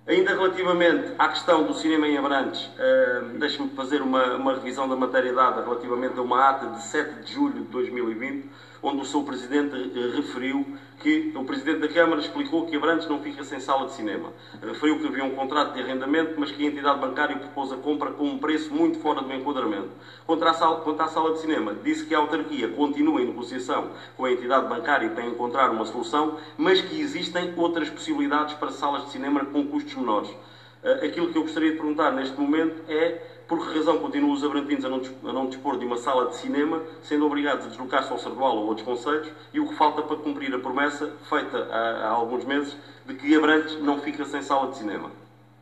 Ainda relativamente à questão do cinema em Abrantes, deixe-me fazer uma revisão da matéria dada relativamente a uma ata de 7 de julho de 2020, onde o seu Presidente referiu que o Presidente da Câmara explicou que Abrantes não fica sem sala de cinema. Referiu que havia um contrato de arrendamento, mas que a entidade bancária propôs a compra com um preço muito fora do enquadramento. Quanto à sala de cinema, disse que a autarquia continua em negociação com a entidade bancária para encontrar uma solução, mas que existem outras possibilidades para salas de cinema com custos menores. Aquilo que eu gostaria de perguntar neste momento é por que razão continuam os abrantinos a não dispor de uma sala de cinema, sendo obrigados a deslocar-se ao Sardual ou outros concelhos, e o que falta para cumprir a promessa feita há alguns meses de que Abrantes não fica sem sala de cinema.